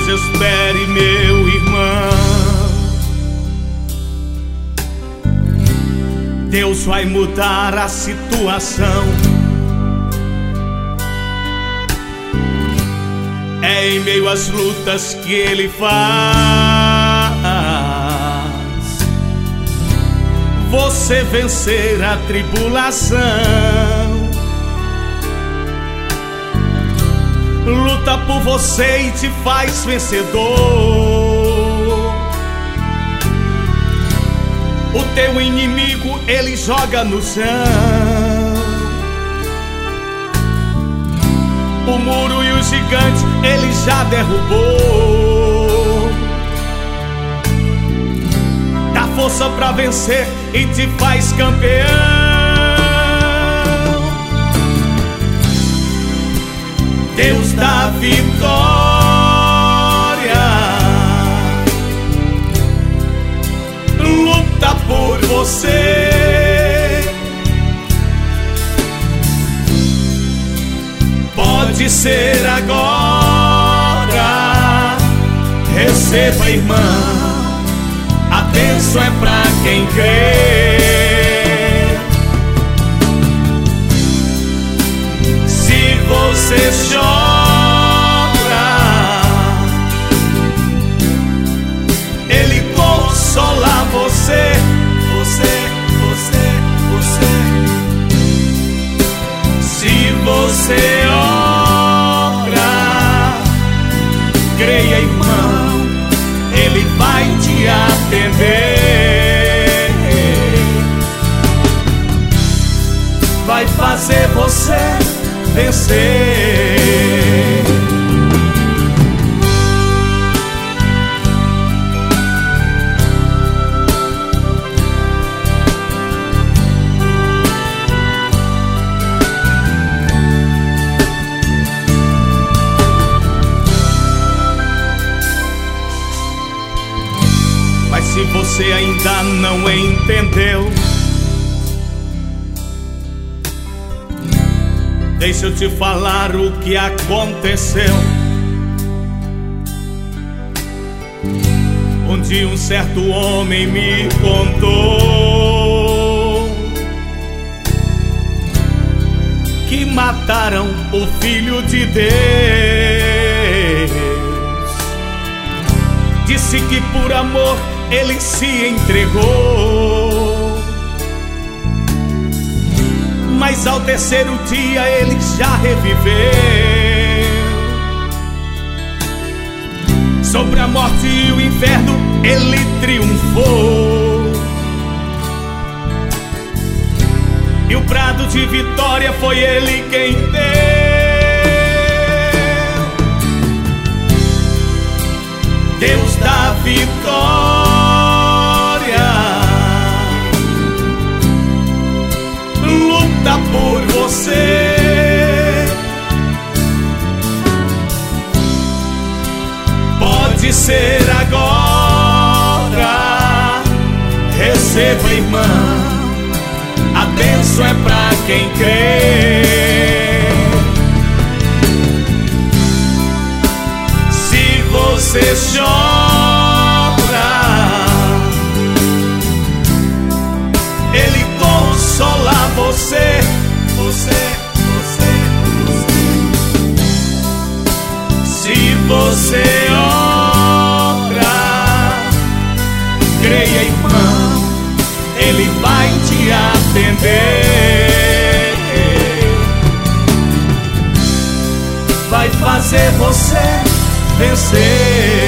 Desespere, meu irmão. Deus vai mudar a situação. É em meio às lutas que Ele faz você vencer a tribulação. Luta por você e te faz vencedor. O teu inimigo Ele joga no chão. O muro e o gigante Ele já derrubou. Dá força pra vencer e te faz campeão. Deus dá vitória. Luta por você. Pode ser agora. Receba, irmão. A bênção é pra quem crê. Se você chora, Ele consola você. Se você ora, creia, irmão, Ele vai te atender. Vai fazer você vencer. Mas se você ainda não entendeu, deixa eu te falar o que aconteceu. Um dia um certo homem me contou que mataram o Filho de Deus. Disse que por amor Ele se entregou, mas ao terceiro dia Ele já reviveu. Sobre a morte e o inferno Ele triunfou, e o brado de vitória foi Ele quem deu. Deus dá vitória. Luta por você. Pode ser agora. Receba, irmão. A bênção é pra quem crê. Se você chora, Ele consola você. Se você ora, creia, irmão, Ele vai te atender. Vai fazer você vencer.